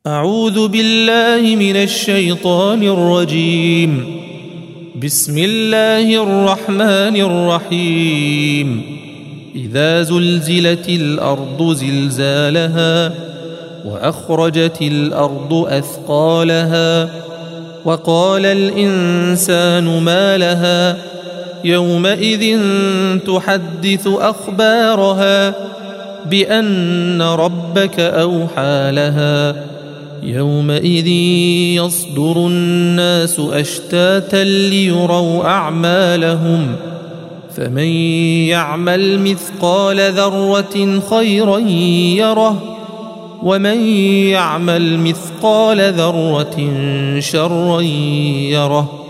أعوذ بالله من الشيطان الرجيم. بسم الله الرحمن الرحيم. إذا زلزلت الأرض زلزالها وأخرجت الأرض أثقالها وقال الإنسان ما لها يومئذ تحدث أخبارها بأن ربك أوحى لها يومئذ يصدر الناس أشتاتا ليروا أعمالهم فمن يعمل مثقال ذرة خيرا يره ومن يعمل مثقال ذرة شرا يره